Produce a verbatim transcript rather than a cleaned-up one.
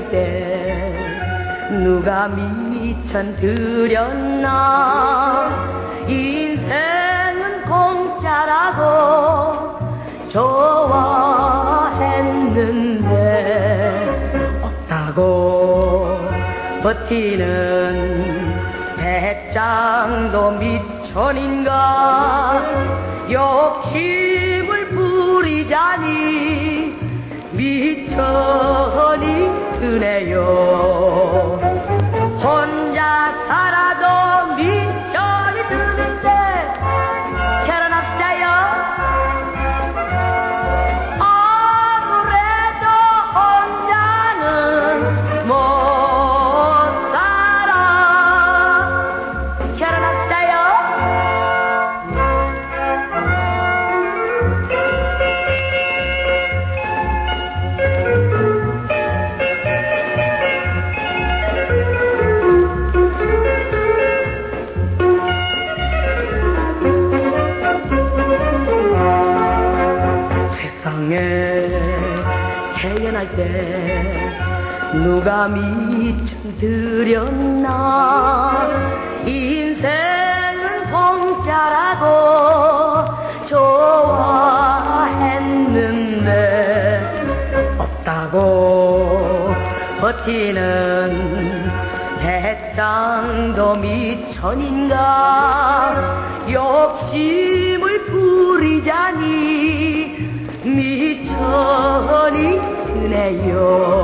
태어날 때 누가 미천 드렸나. 인생은 공짜라고 좋아했는데 없다고 버티는 배짱도 미천인가. 욕심을 부리자니 미천이 드네요. 혼자 살아도 미천이 드는데 결혼합시다요. 아무래도 혼자는 못 살아. 결혼합시다요. 세상에 태어날 때 누가 미천 드렸나. 인생은 공짜라고 좋아했는데 없다고 버티는 배짱도 미천인가. 욕심을 부리자니 미천이 드네요.